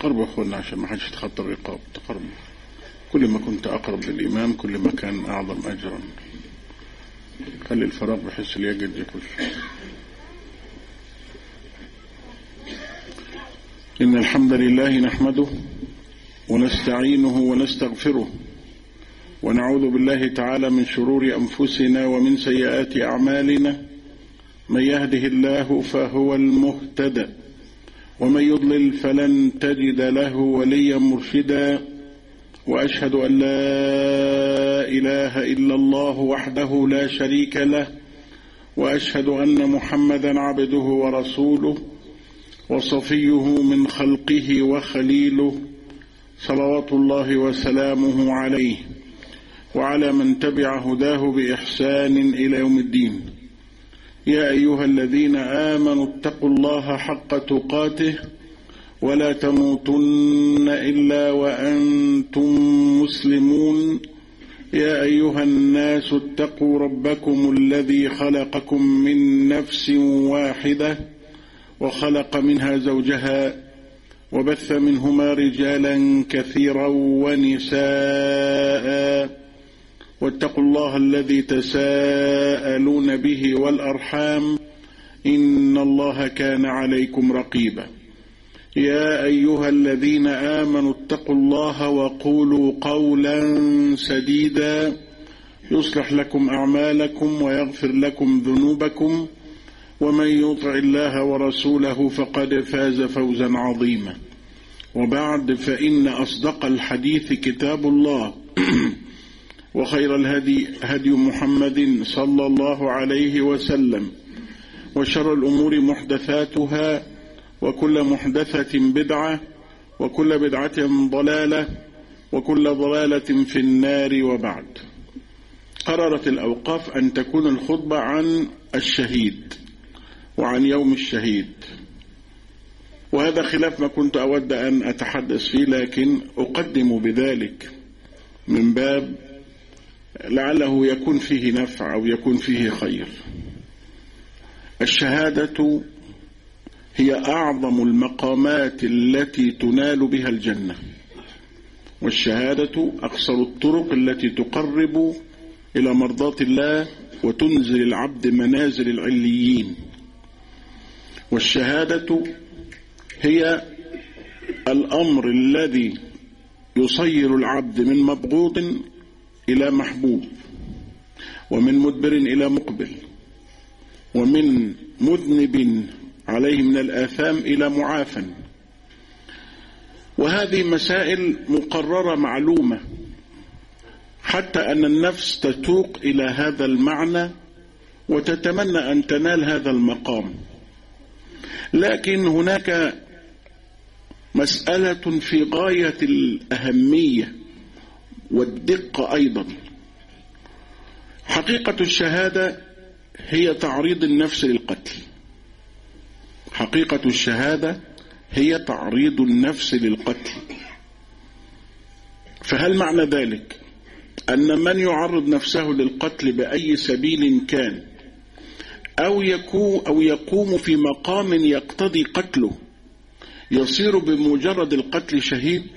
تقربوا أخونا عشان ما حدش يتخطى الرقاب. تقربوا، كل ما كنت أقرب للإمام كل ما كان أعظم أجرا. خلي الفراغ بحيث اللي يجد يخش. إن الحمد لله نحمده ونستعينه ونستغفره ونعوذ بالله تعالى من شرور أنفسنا ومن سيئات أعمالنا. من يهده الله فهو المهتدى ومن يضلل فلن تجد له وليا مرشدا. وأشهد أن لا إله إلا الله وحده لا شريك له، وأشهد أن محمدا عبده ورسوله وصفيه من خلقه وخليله، صلوات الله وسلامه عليه وعلى من تبع هداه بإحسان إلى يوم الدين. يا أيها الذين آمنوا اتقوا الله حق تقاته ولا تموتن إلا وأنتم مسلمون. يا أيها الناس اتقوا ربكم الذي خلقكم من نفس واحدة وخلق منها زوجها وبث منهما رجالا كثيرا ونساء، واتقوا الله الذي تساءلون به والأرحام إن الله كان عليكم رقيبا. يا أيها الذين آمنوا اتقوا الله وقولوا قولا سديدا يصلح لكم أعمالكم ويغفر لكم ذنوبكم، ومن يطع الله ورسوله فقد فاز فوزا عظيما. وبعد، فإن أصدق الحديث كتاب الله وخير الهدي هدي محمد صلى الله عليه وسلم، وشر الأمور محدثاتها، وكل محدثة بدعة، وكل بدعة ضلالة، وكل ضلالة في النار. وبعد، قررت الأوقاف أن تكون الخطبة عن الشهيد وعن يوم الشهيد، وهذا خلاف ما كنت أود أن أتحدث فيه، لكن أقدم بذلك من باب لعله يكون فيه نفع أو يكون فيه خير. الشهادة هي أعظم المقامات التي تنال بها الجنة، والشهادة أقصر الطرق التي تقرب إلى مرضاة الله وتنزل العبد منازل العليين. والشهادة هي الأمر الذي يصير العبد من مبغوض إلى محبوب، ومن مدبر إلى مقبل، ومن مذنب عليه من الآثام إلى معافى. وهذه مسائل مقررة معلومة، حتى أن النفس تتوق إلى هذا المعنى وتتمنى أن تنال هذا المقام. لكن هناك مسألة في غاية الأهمية والدقة أيضا. حقيقة الشهادة هي تعريض النفس للقتل. حقيقة الشهادة هي تعريض النفس للقتل. فهل معنى ذلك أن من يعرض نفسه للقتل بأي سبيل كان أو يقوم في مقام يقتضي قتله يصير بمجرد القتل شهيد؟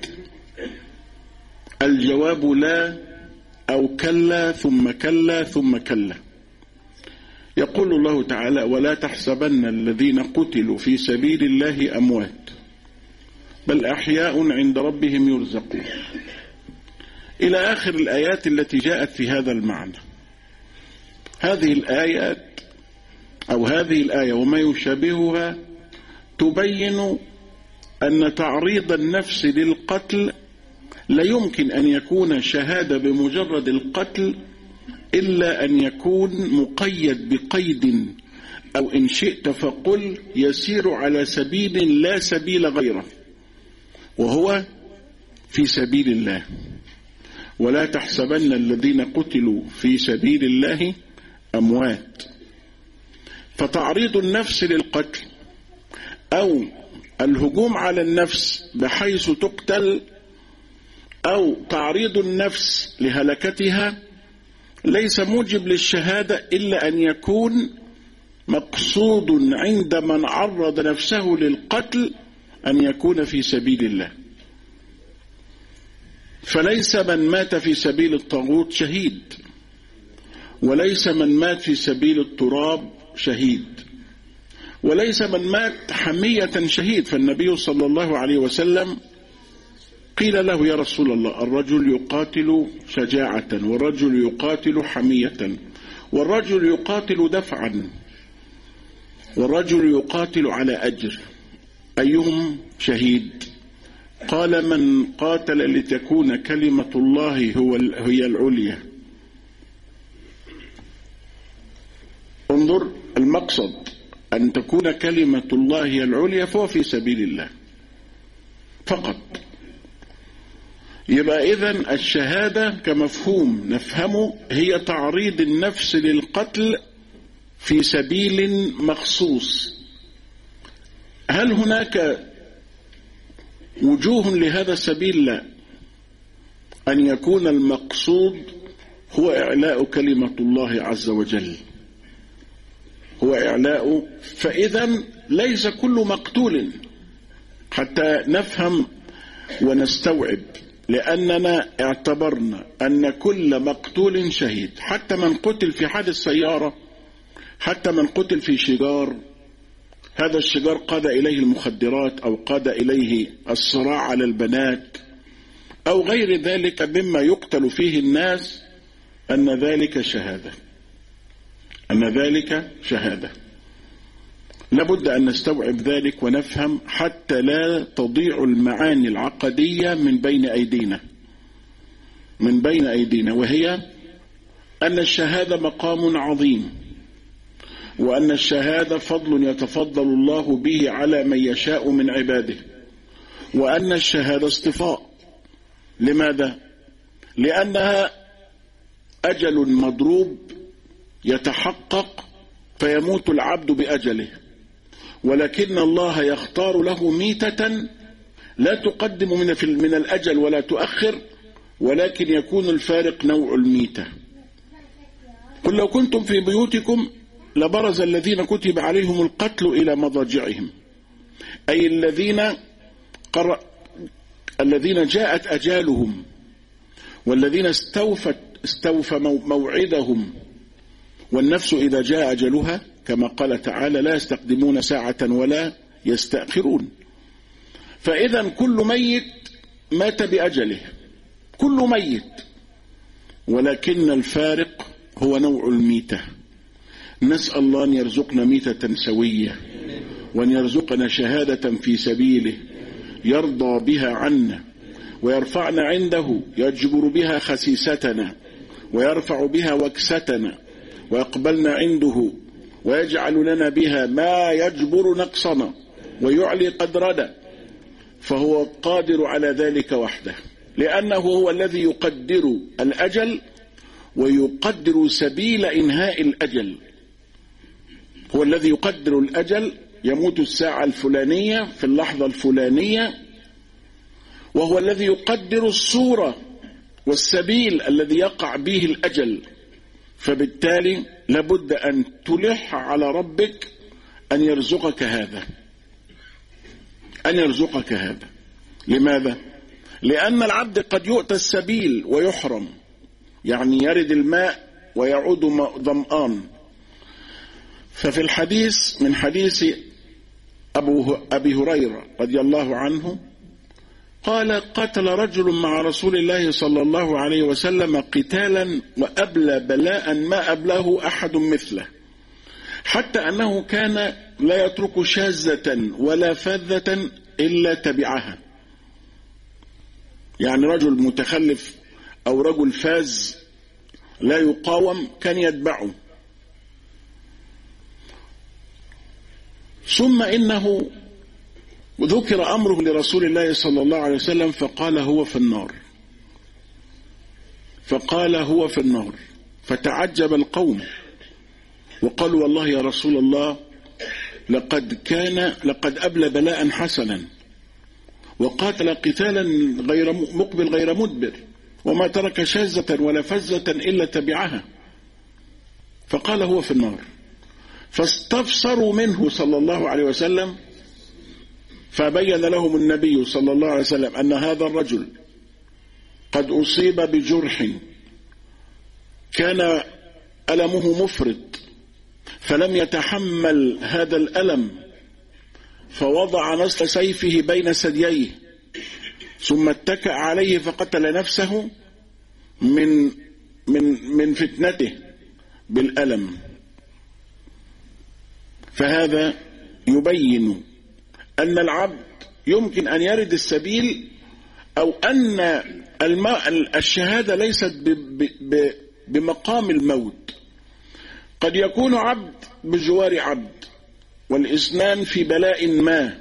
الجواب لا، أو كلا ثم كلا ثم كلا. يقول الله تعالى: ولا تحسبن الذين قتلوا في سبيل الله أموات بل أحياء عند ربهم يرزقون، إلى آخر الآيات التي جاءت في هذا المعنى. هذه الآيات أو هذه الآية وما يشابهها تبين أن تعريض النفس للقتل لا يمكن أن يكون شهادة بمجرد القتل إلا أن يكون مقيد بقيد، أو إن شئت فقل يسير على سبيل لا سبيل غيره، وهو في سبيل الله. ولا تحسبن الذين قتلوا في سبيل الله أموات. فتعريض النفس للقتل أو الهجوم على النفس بحيث تقتل أو تعريض النفس لهلكتها ليس موجب للشهادة إلا أن يكون مقصود عند من عرض نفسه للقتل أن يكون في سبيل الله. فليس من مات في سبيل الطاغوت شهيد، وليس من مات في سبيل التراب شهيد، وليس من مات حمية شهيد. فالنبي صلى الله عليه وسلم قيل له: يا رسول الله، الرجل يقاتل شجاعة، والرجل يقاتل حمية، والرجل يقاتل دفعا، والرجل يقاتل على أجر، أيهم شهيد؟ قال: من قاتل لتكون كلمة الله هي العليا. انظر المقصد، أن تكون كلمة الله هي العليا، فهو في سبيل الله فقط. يبقى إذن الشهادة كمفهوم نفهمه هي تعريض النفس للقتل في سبيل مخصوص. هل هناك وجوه لهذا السبيل؟ لا. أن يكون المقصود هو إعلاء كلمة الله عز وجل، هو إعلاء. فإذا ليس كل مقتول، حتى نفهم ونستوعب، لأننا اعتبرنا أن كل مقتول شهيد، حتى من قتل في حادث سيارة، حتى من قتل في شجار، هذا الشجار قاد إليه المخدرات أو قاد إليه الصراع على البنات أو غير ذلك مما يقتل فيه الناس، أن ذلك شهادة، أن ذلك شهادة. لابد أن نستوعب ذلك ونفهم حتى لا تضيع المعاني العقدية من بين أيدينا، وهي أن الشهادة مقام عظيم، وأن الشهادة فضل يتفضل الله به على من يشاء من عباده، وأن الشهادة اصطفاء. لماذا؟ لأنها أجل مضروب يتحقق فيموت العبد بأجله، ولكن الله يختار له ميتة لا تقدم من الأجل ولا تؤخر، ولكن يكون الفارق نوع الميتة. قل لو كنتم في بيوتكم لبرز الذين كتب عليهم القتل إلى مضاجعهم، أي الذين جاءت أجالهم، والذين استوفى موعدهم. والنفس إذا جاء أجلها كما قال تعالى: لا يستقدمون ساعة ولا يستأخرون. فإذا كل ميت مات بأجله، كل ميت، ولكن الفارق هو نوع الميتة. نسأل الله أن يرزقنا ميتة سوية، وأن يرزقنا شهادة في سبيله يرضى بها عنا، ويرفعنا عنده، يجبر بها خسيستنا، ويرفع بها وكستنا، ويقبلنا عنده، ويجعل لنا بها ما يجبر نقصنا ويعلي قدرنا، فهو قادر على ذلك وحده، لأنه هو الذي يقدر الأجل ويقدر سبيل إنهاء الأجل. هو الذي يقدر الأجل، يموت الساعة الفلانية في اللحظة الفلانية، وهو الذي يقدر الصورة والسبيل الذي يقع به الأجل. فبالتالي لابد أن تلح على ربك أن يرزقك هذا، أن يرزقك هذا. لماذا؟ لأن العبد قد يؤتى السبيل ويحرم، يعني يرد الماء ويعود ظمآن. ففي الحديث من حديث أبي هريرة رضي الله عنه قال: قتل رجل مع رسول الله صلى الله عليه وسلم قتالا وأبلى بلاء ما أبلاه أحد مثله، حتى أنه كان لا يترك شاذة ولا فاذة إلا تبعها. يعني رجل متخلف أو رجل فاز لا يقاوم كان يتبعه. ثم إنه ذكر أمره لرسول الله صلى الله عليه وسلم فقال: هو في النار، فقال: هو في النار. فتعجب القوم وقالوا: والله يا رسول الله لقد أبلى بلاء حسنا، وقاتل قتالا غير مقبل غير مدبر، وما ترك شاذة ولا فزة إلا تبعها. فقال: هو في النار. فاستفسروا منه صلى الله عليه وسلم فبين لهم النبي صلى الله عليه وسلم أن هذا الرجل قد أصيب بجرح كان ألمه مفرط، فلم يتحمل هذا الألم، فوضع نصل سيفه بين ثدييه ثم اتكأ عليه فقتل نفسه من فتنته بالألم. فهذا يبين أن العبد يمكن أن يرد السبيل، أو أن الشهادة ليست بمقام الموت. قد يكون عبد بجوار عبد والإثنان في بلاء ما،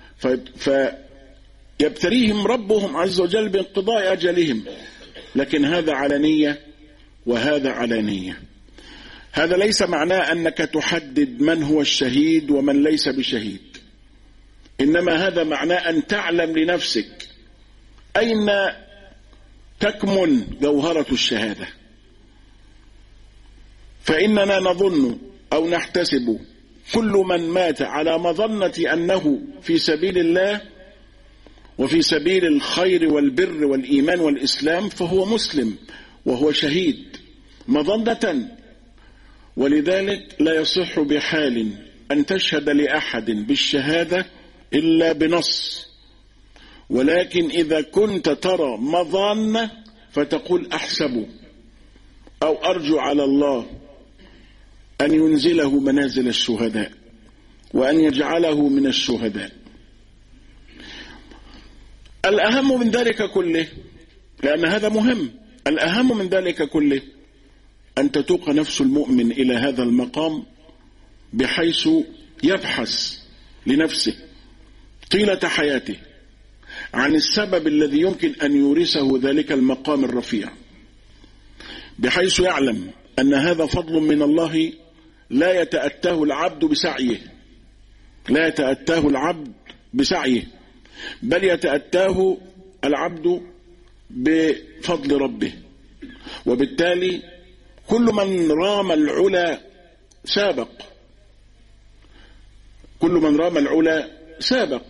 فيبتليهم ربهم عز وجل بانقضاء أجلهم، لكن هذا علانية وهذا علانية. هذا ليس معناه أنك تحدد من هو الشهيد ومن ليس بشهيد، إنما هذا معناه أن تعلم لنفسك أين تكمن جوهرة الشهادة. فإننا نظن أو نحتسب كل من مات على مظنة أنه في سبيل الله وفي سبيل الخير والبر والإيمان والإسلام فهو مسلم وهو شهيد مظنة. ولذلك لا يصح بحال أن تشهد لأحد بالشهادة إلا بنص، ولكن إذا كنت ترى مظنة فتقول أحسب أو أرجو على الله أن ينزله منازل الشهداء وأن يجعله من الشهداء. الأهم من ذلك كله، لأن هذا مهم، الأهم من ذلك كله أن تتوق نفس المؤمن إلى هذا المقام بحيث يبحث لنفسه طيلة حياته عن السبب الذي يمكن أن يورثه ذلك المقام الرفيع، بحيث يعلم أن هذا فضل من الله لا يتأتاه العبد بسعيه، لا يتأتاه العبد بسعيه، بل يتأتاه العبد بفضل ربه. وبالتالي كل من رام العلا سابق، كل من رام العلا سابق.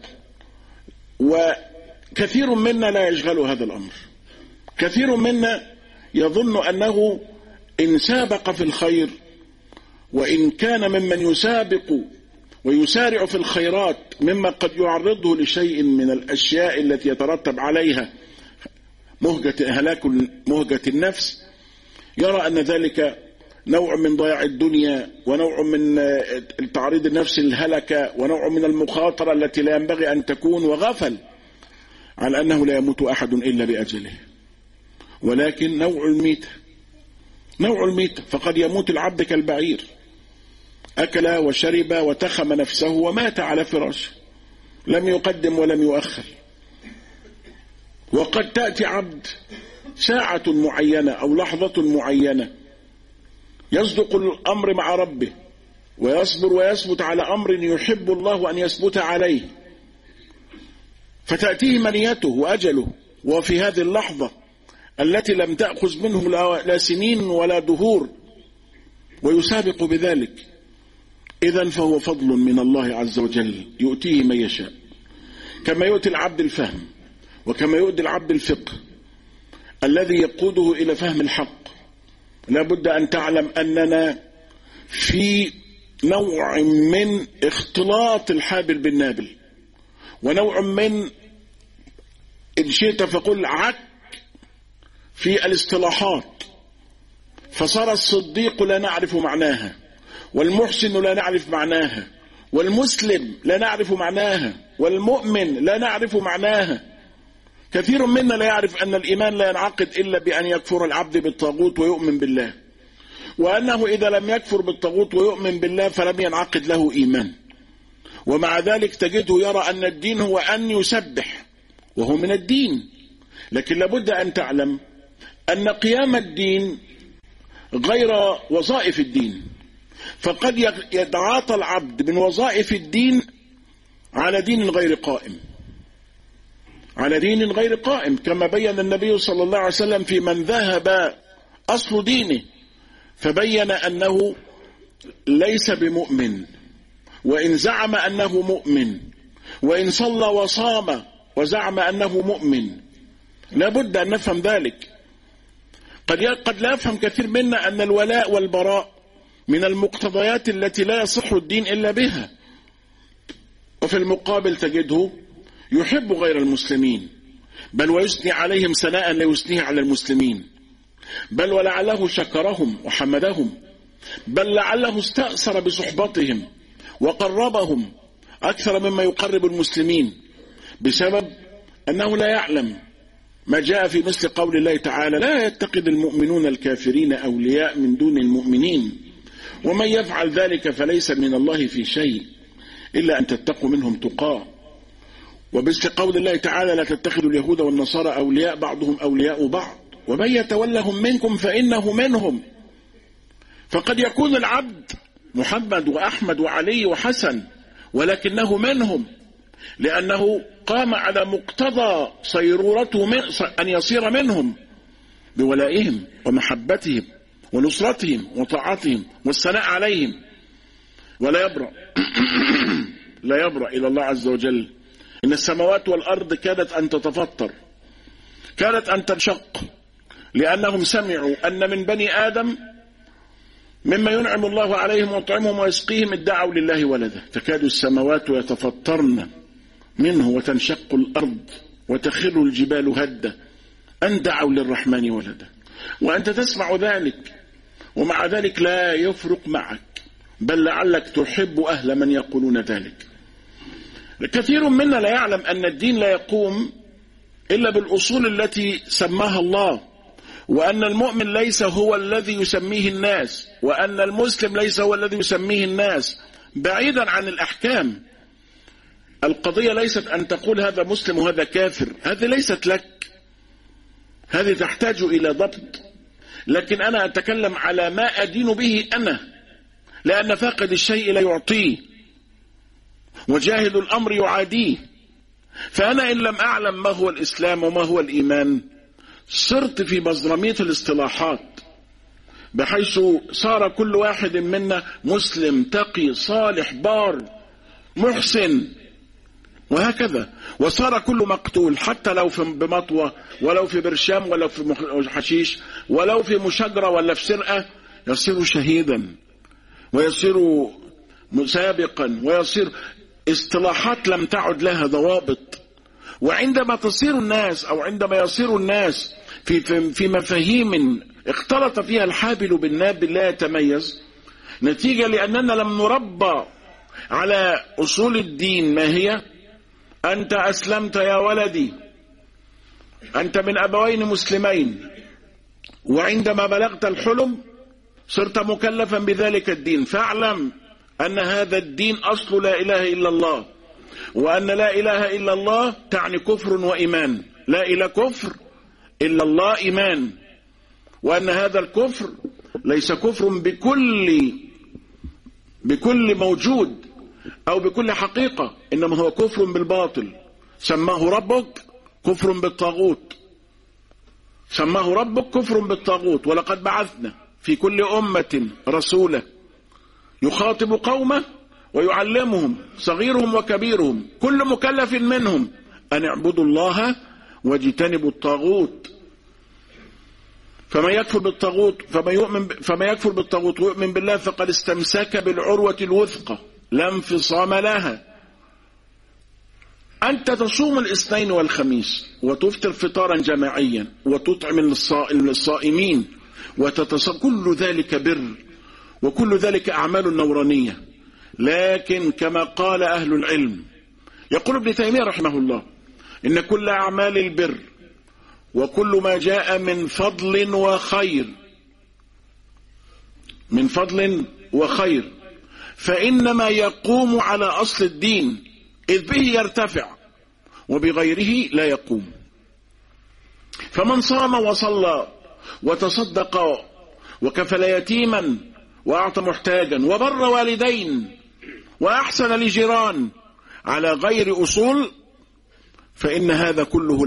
وكثير منا لا يشغل هذا الأمر، كثير منا يظن أنه إن سابق في الخير وإن كان ممن يسابق ويسارع في الخيرات مما قد يعرضه لشيء من الأشياء التي يترتب عليها مهجة النفس، يرى أن ذلك نوع من ضياع الدنيا ونوع من تعريض النفس الهلكة ونوع من المخاطرة التي لا ينبغي أن تكون، وغفل على أنه لا يموت أحد إلا بأجله. ولكن نوع الميت فقد يموت العبد كالبعير، أكل وشرب وتخم نفسه ومات على فراشه، لم يقدم ولم يؤخر. وقد تأتي عبد ساعة معينة أو لحظة معينة يصدق الأمر مع ربه ويصبر ويثبت على أمر يحب الله أن يثبت عليه، فتأتيه منيته وأجله، وفي هذه اللحظة التي لم تأخذ منه لا سنين ولا دهور ويسابق بذلك. إذن فهو فضل من الله عز وجل يؤتيه من يشاء، كما يؤتي العبد الفهم وكما يؤتي العبد الفقه الذي يقوده إلى فهم الحق. لا بد أن تعلم أننا في نوع من اختلاط الحابل بالنابل، ونوع من إن شئت فقل عك في الاصطلاحات، فصار الصديق لا نعرف معناها، والمحسن لا نعرف معناها، والمسلم لا نعرف معناها، والمؤمن لا نعرف معناها. كثير منا لا يعرف أن الإيمان لا ينعقد إلا بأن يكفر العبد بالطاغوت ويؤمن بالله، وأنه إذا لم يكفر بالطاغوت ويؤمن بالله فلم ينعقد له إيمان. ومع ذلك تجده يرى أن الدين هو أن يسبح، وهو من الدين. لكن لابد أن تعلم أن قيام الدين غير وظائف الدين، فقد يتعاطى العبد من وظائف الدين على دين غير قائم، على دين غير قائم، كما بين النبي صلى الله عليه وسلم في من ذهب أصل دينه، فبين أنه ليس بمؤمن، وإن زعم أنه مؤمن وإن صلى وصام وزعم أنه مؤمن. لا بد أن نفهم ذلك. قد لا يفهم كثير منا أن الولاء والبراء من المقتضيات التي لا يصح الدين إلا بها، وفي المقابل تجده يحب غير المسلمين، بل ويثني عليهم ثناء لا يثنيه على المسلمين، بل ولعله شكرهم وحمدهم، بل لعله استأثر بصحبتهم وقربهم أكثر مما يقرب المسلمين، بسبب أنه لا يعلم ما جاء في مثل قول الله تعالى: لا يتخذ المؤمنون الكافرين أولياء من دون المؤمنين ومن يفعل ذلك فليس من الله في شيء إلا أن تتقوا منهم تقاه. وبمثل قول الله تعالى: لا تتخذوا اليهود والنصارى أولياء بعضهم أولياء بعض ومن يتولهم منكم فإنه منهم. فقد يكون العبد محمد وأحمد وعلي وحسن ولكنه منهم، لأنه قام على مقتضى صيرورته أن يصير منهم بولائهم ومحبتهم ونصرتهم وطاعتهم والثناء عليهم، ولا يبرأ لا يبرأ إلى الله عز وجل. إن السماوات والأرض كادت أن تتفطر، كادت أن تنشق، لأنهم سمعوا أن من بني آدم مما ينعم الله عليهم ويطعمهم ويسقيهم ادعوا لله ولدا، تكاد السماوات يتفطرن منه وتنشق الأرض وتخر الجبال هدا أن دعوا للرحمن ولدا. وأنت تسمع ذلك ومع ذلك لا يفرق معك، بل لعلك تحب أهل من يقولون ذلك. كثير منا لا يعلم أن الدين لا يقوم إلا بالأصول التي سماها الله، وأن المؤمن ليس هو الذي يسميه الناس، وأن المسلم ليس هو الذي يسميه الناس، بعيدا عن الأحكام. القضية ليست أن تقول هذا مسلم وهذا كافر، هذه ليست لك، هذه تحتاج إلى ضبط. لكن أنا أتكلم على ما أدين به أنا، لأن فاقد الشيء لا يعطيه وجاهل الأمر يعاديه. فأنا إن لم أعلم ما هو الإسلام وما هو الإيمان صرت في مزرمية الاصطلاحات، بحيث صار كل واحد منا مسلم تقي صالح بار محسن وهكذا، وصار كل مقتول حتى لو في بمطوة ولو في برشام ولو في حشيش ولو في مشاجرة ولا في سرقة يصير شهيدا ويصير مسابقا ويصير اصطلاحات لم تعد لها ضوابط. وعندما تصير الناس أو عندما يصير الناس في مفاهيم اختلط فيها الحابل بالنابل لا يتميز، نتيجة لأننا لم نربى على أصول الدين. ما هي؟ أنت أسلمت يا ولدي، أنت من أبوين مسلمين، وعندما بلغت الحلم صرت مكلفا بذلك الدين، فاعلم أن هذا الدين أصل لا إله إلا الله، وأن لا إله إلا الله تعني كفر وإيمان، لا إله كفر إلا الله إيمان، وأن هذا الكفر ليس كفر بكل موجود أو بكل حقيقة، إنما هو كفر بالباطل. سماه ربك كفر بالطاغوت، سماه ربك كفر بالطاغوت. ولقد بعثنا في كل أمة رسولا يخاطب قومه ويعلمهم صغيرهم وكبيرهم كل مكلف منهم أن اعبدوا الله واجتنبوا الطاغوت. فما يكفر بالطاغوت ويؤمن بالله فقد استمسك بالعروة الوثقى لا انفصام لها. أنت تصوم الاثنين والخميس وتفطر فطارا جماعيا وتطعم الصائمين كل ذلك بر وكل ذلك أعمال نورانية. لكن كما قال أهل العلم، يقول ابن تيمية رحمه الله: إن كل أعمال البر وكل ما جاء من فضل وخير فإنما يقوم على أصل الدين، إذ به يرتفع وبغيره لا يقوم. فمن صام وصلى وتصدق وكفل يتيما وأعطى محتاجا وبر والدين وأحسن لجيران على غير أصول فإن هذا كله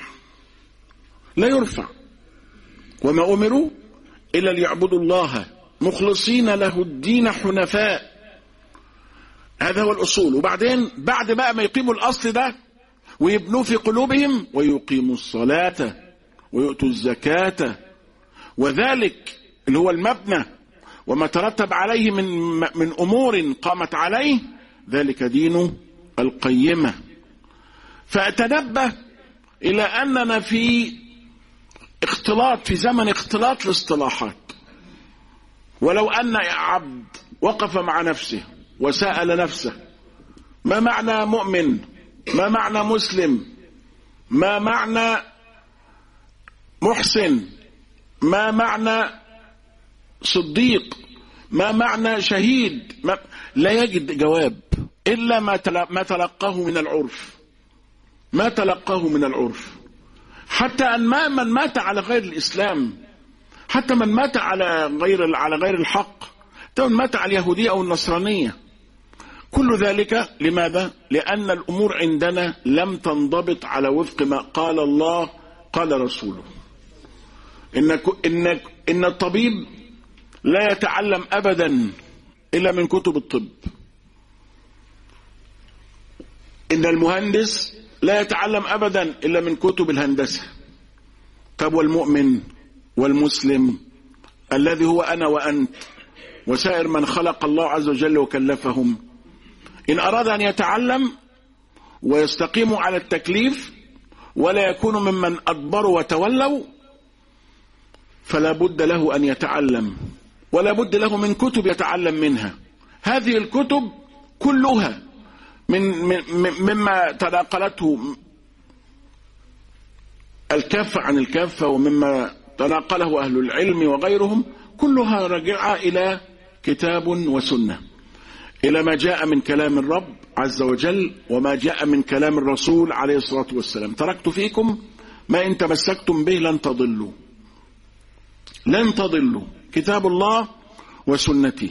لا يرفع. وما أمروا إلا ليعبدوا الله مخلصين له الدين حنفاء. هذا هو الأصول. وبعدين بعد بقى ما يقيموا الأصل ده ويبنوا في قلوبهم ويقيموا الصلاة ويؤتوا الزكاة، وذلك اللي هو المبنى وما ترتب عليه من أمور قامت عليه، ذلك دين القيمة. فأتنبه إلى أننا في اختلاط، في زمن اختلاط الاصطلاحات. ولو أن عبد وقف مع نفسه وسأل نفسه ما معنى مؤمن، ما معنى مسلم، ما معنى محسن، ما معنى صديق، ما معنى شهيد، لا يجد جواب إلا ما تلقاه من العرف، ما تلقاه من العرف. حتى أن من مات على غير الإسلام، حتى من مات على غير الحق، حتى من مات على اليهودية أو النصرانية، كل ذلك لماذا؟ لأن الأمور عندنا لم تنضبط على وفق ما قال الله قال رسوله. إن الطبيب لا يتعلم أبدا إلا من كتب الطب، إن المهندس لا يتعلم أبدا إلا من كتب الهندسة. طب والمؤمن والمسلم الذي هو أنا وأنت وسائر من خلق الله عز وجل وكلفهم، إن أراد أن يتعلم ويستقيم على التكليف ولا يكون ممن أدبروا وتولوا، فلا بد له أن يتعلم، ولا بد له من كتب يتعلم منها. هذه الكتب كلها مما تناقلته الكافة عن الكافة، ومما تناقله أهل العلم وغيرهم، كلها راجعة إلى كتاب وسنة، إلى ما جاء من كلام الرب عز وجل وما جاء من كلام الرسول عليه الصلاة والسلام. تركت فيكم ما إن تمسكتم به لن تضلوا، لن تضلوا، كتاب الله وسنتي.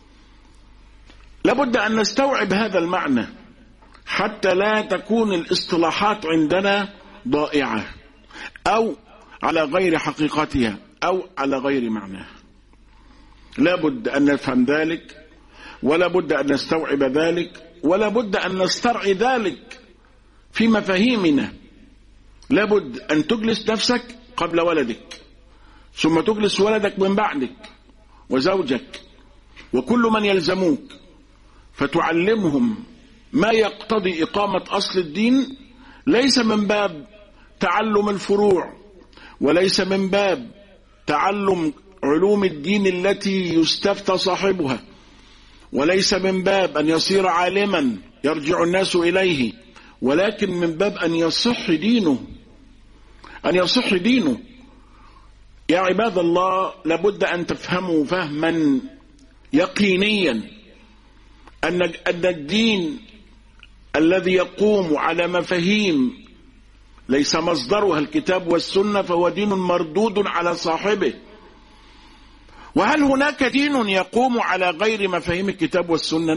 لابد أن نستوعب هذا المعنى حتى لا تكون الاصطلاحات عندنا ضائعة أو على غير حقيقتها أو على غير معناها. لابد أن نفهم ذلك، ولا بد أن نستوعب ذلك، ولا بد أن نسترعي ذلك في مفاهيمنا. لابد أن تجلس نفسك قبل ولدك، ثم تجلس ولدك من بعدك وزوجك وكل من يلزموك، فتعلمهم ما يقتضي إقامة أصل الدين، ليس من باب تعلم الفروع، وليس من باب تعلم علوم الدين التي يستفتى صاحبها، وليس من باب أن يصير عالما يرجع الناس إليه، ولكن من باب أن يصح دينه، أن يصح دينه. يا عباد الله، لابد أن تفهموا فهما يقينيا أن الدين الذي يقوم على مفاهيم ليس مصدرها الكتاب والسنة فهو دين مردود على صاحبه. وهل هناك دين يقوم على غير مفاهيم الكتاب والسنة؟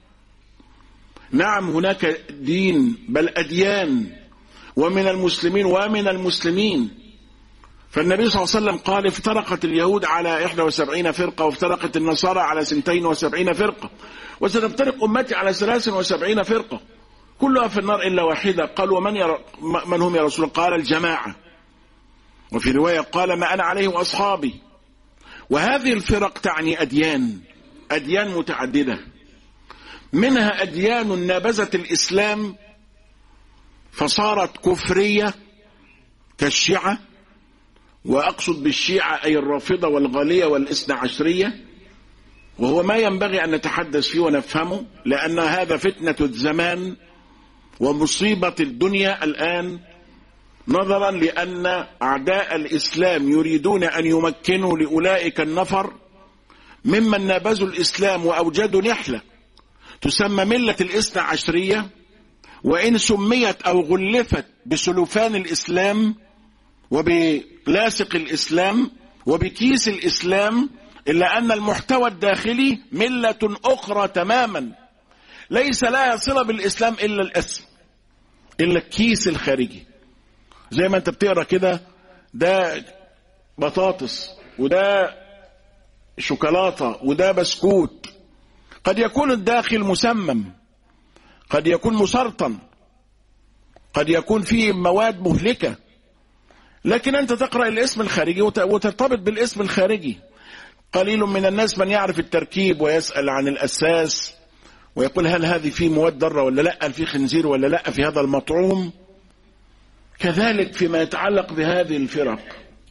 نعم هناك دين، بل أديان، ومن المسلمين ومن المسلمين. فالنبي صلى الله عليه وسلم قال افترقت اليهود على 71 فرقة، وافترقت النصارى على 72 فرقة، وستفترق أمتي على 73 فرقة، كلها في النار إلا واحدة. قال من هم يا رسول الله؟ قال الجماعة. وفي رواية قال ما أنا عليه وأصحابي. وهذه الفرق تعني أديان متعددة، منها أديان نابذت الإسلام فصارت كفرية كالشيعة، وأقصد بالشيعة أي الرافضة والغالية والإثنى عشرية، وهو ما ينبغي أن نتحدث فيه ونفهمه، لأن هذا فتنة الزمان ومصيبة الدنيا الآن، نظرا لأن أعداء الإسلام يريدون أن يمكنوا لأولئك النفر ممن نابذوا الإسلام وأوجدوا نحلة تسمى ملة الإثنى عشرية، وإن سميت أو غلفت بسلوفان الإسلام وبلاصق الإسلام وبكيس الإسلام، إلا أن المحتوى الداخلي ملة أخرى تماما ليس لها صلة بالإسلام إلا الاسم، إلا الكيس الخارجي. زي ما أنت بتقرأ كده، ده بطاطس وده شوكولاتة وده بسكوت، قد يكون الداخل مسمم، قد يكون مسرطن، قد يكون فيه مواد مهلكة، لكن أنت تقرأ الاسم الخارجي وترتبط بالاسم الخارجي. قليل من الناس من يعرف التركيب ويسأل عن الأساس ويقول هل هذه فيه مواد ضارة ولا لا، هل فيه خنزير ولا لا في هذا المطعوم. كذلك فيما يتعلق بهذه الفرق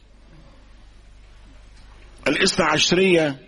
الاثنى عشرية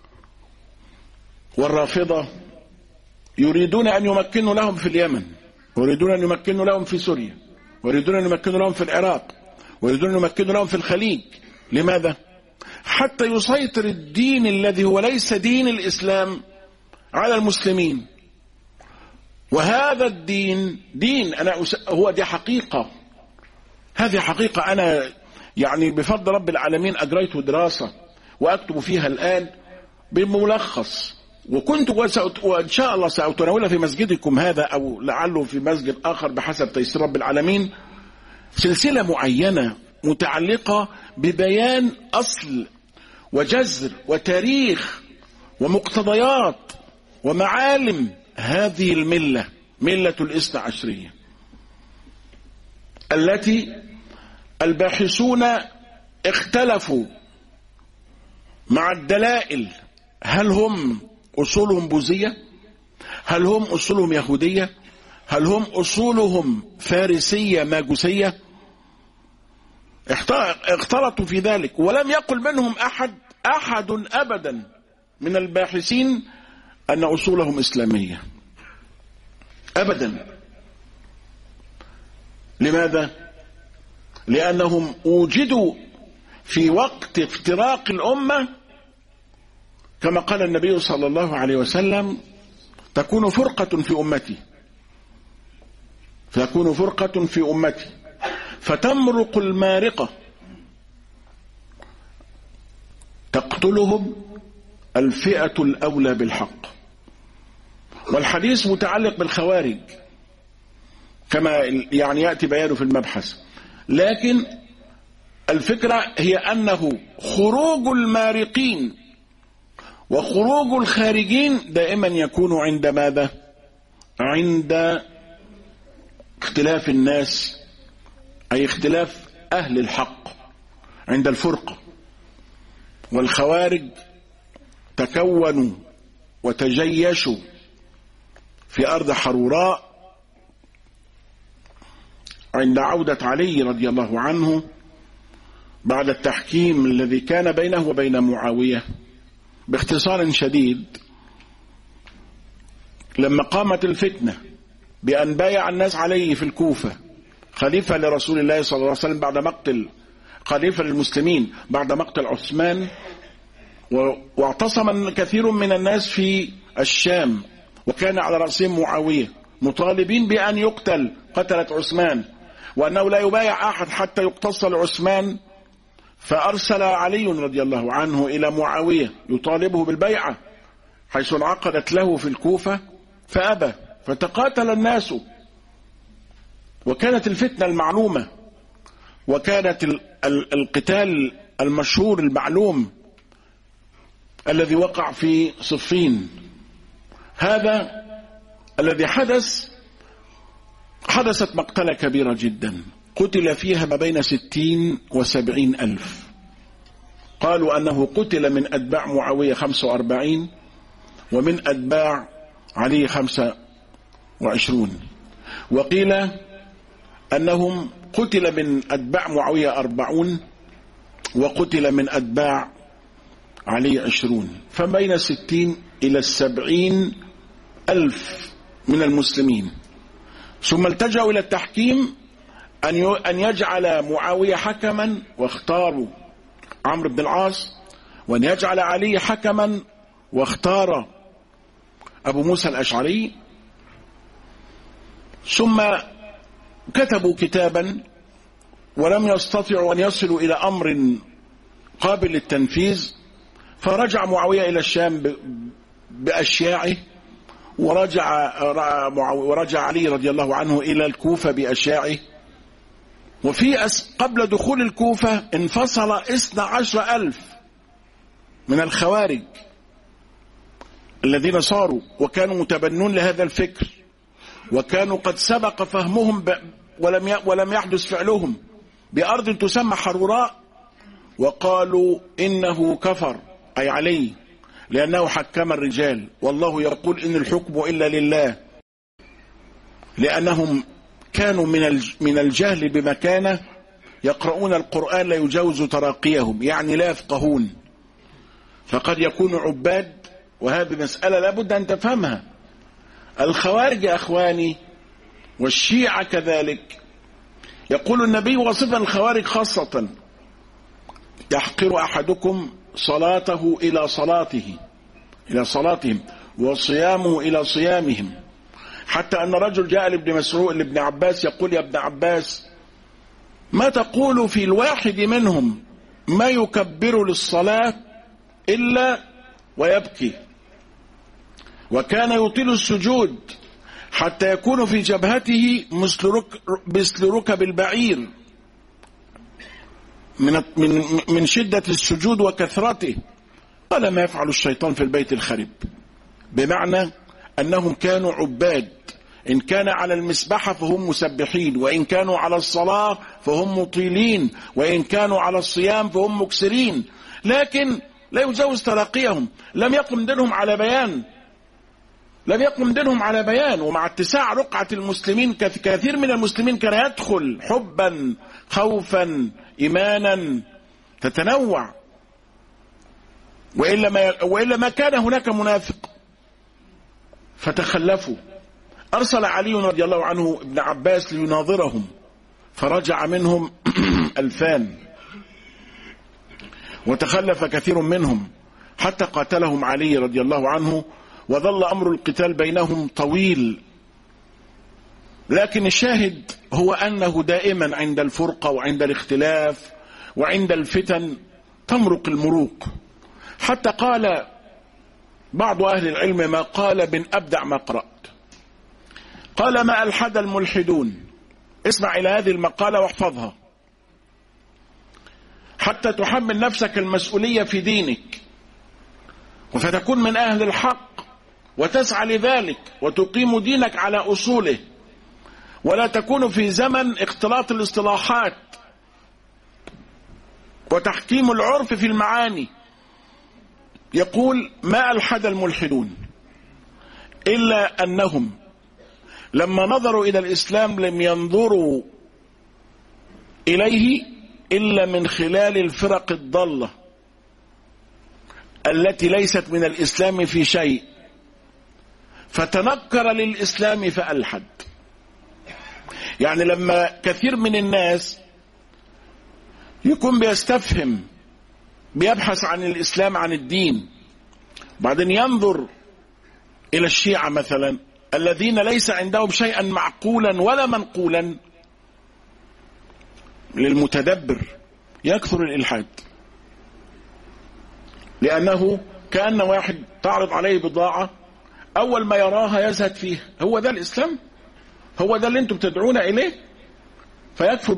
والرافضة، يريدون أن يمكنوا لهم في اليمن، ويريدون أن يمكنوا لهم في سوريا، ويريدون أن يمكنوا لهم في العراق، ويريدون أن يمكنوا لهم في الخليج. لماذا؟ حتى يسيطر الدين الذي هو ليس دين الإسلام على المسلمين. وهذا الدين دين هو دي حقيقة، هذه حقيقة. أنا يعني بفضل رب العالمين أجريت دراسة وأكتب فيها الآن بملخص، وكنت وإن شاء الله سأتناولها في مسجدكم هذا أو لعله في مسجد آخر بحسب تيسير رب العالمين، سلسلة معينة متعلقة ببيان أصل وجذر وتاريخ ومقتضيات ومعالم هذه الملة، ملة الاثنى عشرية، التي الباحثون اختلفوا مع الدلائل، هل هم أصولهم بوذية؟ هل هم أصولهم يهودية؟ هل هم أصولهم فارسية ماجوسية؟ اختلطوا في ذلك، ولم يقل منهم أحد أبدا من الباحثين أن أصولهم إسلامية أبدا. لماذا؟ لأنهم وجدوا في وقت افتراق الأمة كما قال النبي صلى الله عليه وسلم: تكون فرقة في أمتي، تكون فرقة في أمتي فتمرق المارقة تقتلهم الفئة الأولى بالحق. والحديث متعلق بالخوارج كما يعني يأتي بيانه في المبحث، لكن الفكرة هي أنه خروج المارقين وخروج الخارجين دائما يكون عند ماذا؟ عند اختلاف الناس، أي اختلاف أهل الحق، عند الفرقة. والخوارج تكونوا وتجيشوا في أرض حروراء عند عودة علي رضي الله عنه بعد التحكيم الذي كان بينه وبين معاوية. باختصار شديد، لما قامت الفتنة بأن بايع الناس عليه في الكوفة خليفة لرسول الله صلى الله عليه وسلم بعد مقتل خليفة للمسلمين بعد مقتل عثمان، واعتصم كثير من الناس في الشام وكان على رأسهم معاوية مطالبين بأن يقتل قتلة عثمان، وأنه لا يبايع أحد حتى يقتص لعثمان. فأرسل علي رضي الله عنه إلى معاوية يطالبه بالبيعة، حيث انعقدت له في الكوفة فأبى، فتقاتل الناس، وكانت الفتنة المعلومة، وكانت القتال المشهور المعلوم الذي وقع في صفين. هذا الذي حدثت مقتلة كبيرة جدا، قتل فيها ما بين 60 و70 ألف. قالوا أنه قتل من أتباع معاوية 45 ومن أتباع علي 25، وقيل أنهم قتل من أتباع معاوية 40 وقتل من أتباع علي 20، فبين 60 إلى 70 ألف من المسلمين. ثم التجأوا إلى التحكيم أن يجعل معاوية حكما، واختاروا عمرو بن العاص، وأن يجعل علي حكما واختار أبو موسى الأشعري. ثم كتبوا كتابا ولم يستطيعوا أن يصلوا إلى أمر قابل للتنفيذ، فرجع معاوية إلى الشام بأشياعه، ورجع علي رضي الله عنه إلى الكوفة بأشياعه. قبل دخول الكوفة انفصل 12 ألف من الخوارج الذين صاروا وكانوا متبنون لهذا الفكر، وكانوا قد سبق فهمهم ولم يحدث فعلهم بأرض تسمى حروراء، وقالوا إنه كفر أي علي لأنه حكم الرجال، والله يقول إن الحكم إلا لله، لأنهم كانوا من الجهل بمكانه يقرؤون القرآن لا يجاوز تراقيهم، يعني لا يفقهون، فقد يكونوا عباد. وهذه مسألة لابد أن تفهمها. الخوارج يا أخواني والشيعة كذلك، يقول النبي وصفا الخوارج خاصة: يحقر أحدكم صلاته إلى صلاتهم وصيامه إلى صيامهم، حتى أن رجل جاء لابن عباس يقول: يا ابن عباس، ما تقول في الواحد منهم ما يكبر للصلاة إلا ويبكي، وكان يطيل السجود حتى يكون في جبهته مثل ركب البعير من شدة السجود وكثرته. قال: ما يفعل الشيطان في البيت الخرب، بمعنى أنهم كانوا عباد، إن كان على المسبحة فهم مسبحين، وإن كانوا على الصلاة فهم مطيلين، وإن كانوا على الصيام فهم مكسرين، لكن لا يجاوز تراقيهم. لم يقم دينهم على بيان. ومع اتساع رقعة المسلمين كثير من المسلمين كان يدخل حبا خوفا إيمانا تتنوع، وإلا ما كان هناك منافق فتخلفوا. أرسل علي رضي الله عنه ابن عباس ليناظرهم، فرجع منهم 2000، وتخلف كثير منهم حتى قاتلهم علي رضي الله عنه، وظل أمر القتال بينهم طويل. لكن الشاهد هو أنه دائما عند الفرقة وعند الاختلاف وعند الفتن تمرق المروق، حتى قال بعض أهل العلم ما قال من أبدع ما قرأت. قال: ما ألحد الملحدون. اسمع إلى هذه المقالة واحفظها حتى تحمل نفسك المسؤولية في دينك، وفتكون من أهل الحق وتسعى لذلك وتقيم دينك على أصوله، ولا تكون في زمن اختلاط الاصطلاحات وتحكيم العرف في المعاني. يقول: ما ألحد الملحدون إلا أنهم لما نظروا إلى الإسلام لم ينظروا إليه إلا من خلال الفرق الضالة التي ليست من الإسلام في شيء، فتنكر للإسلام فألحد. يعني لما كثير من الناس يكون بيستفهم، بيبحث عن الإسلام عن الدين، بعدين ينظر إلى الشيعة مثلا الذين ليس عندهم شيئا معقولا ولا منقولا، للمتدبر يكثر الإلحاد، لأنه كأن واحد تعرض عليه بضاعة أول ما يراها يزهد فيها. هو ده الإسلام؟ هو ده اللي أنتم بتدعون إليه؟ فيكفر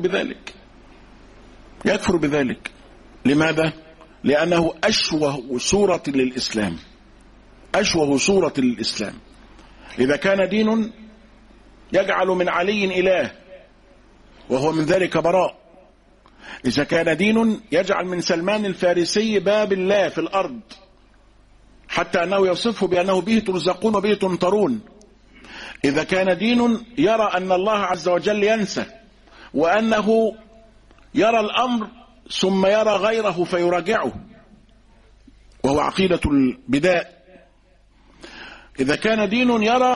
بذلك. لماذا؟ لأنه أشوه صورة للإسلام. إذا كان دين يجعل من علي إله وهو من ذلك براء، إذا كان دين يجعل من سلمان الفارسي باب الله في الأرض حتى أنه يصفه بأنه به ترزقون وبه تمطرون، إذا كان دين يرى أن الله عز وجل ينسى، وأنه يرى الأمر ثم يرى غيره فيراجعه، وهو عقيدة البداء، إذا كان دين يرى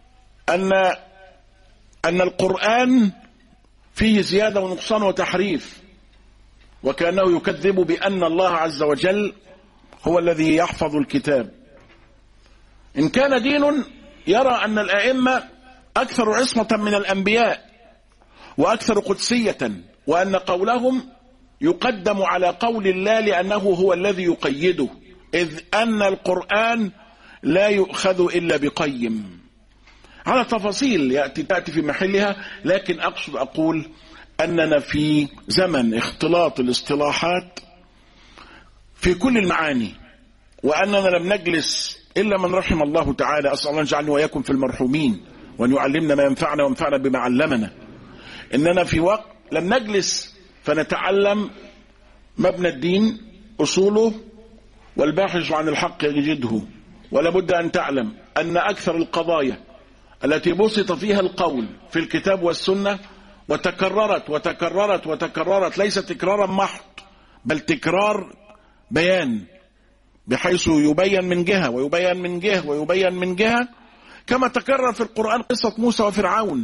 أن القرآن فيه زيادة ونقصان وتحريف، وكأنه يكذب بأن الله عز وجل هو الذي يحفظ الكتاب، إن كان دين يرى أن الأئمة أكثر عصمة من الأنبياء وأكثر قدسية، وأن قولهم يقدم على قول الله لأنه هو الذي يقيده، إذ أن القرآن لا يؤخذ إلا بقيم. على تفاصيل تأتي في محلها، لكن أقول أننا في زمن اختلاط الاصطلاحات في كل المعاني، وأننا لم نجلس إلا من رحم الله تعالى. أسأل الله أن يجعلني وإياكم في المرحومين، وأن يعلمنا ما ينفعنا وينفعنا بما علمنا. إننا في وقت لم نجلس فنتعلم مبنى الدين أصوله، والباحث عن الحق يجده. ولا بد أن تعلم أن أكثر القضايا التي بسط فيها القول في الكتاب والسنة وتكررت وتكررت وتكررت، ليس تكرارا محض بل تكرار بيان، بحيث يبين من جهة ويبين من جهة ويبين من جهة، كما تكرر في القرآن قصة موسى وفرعون.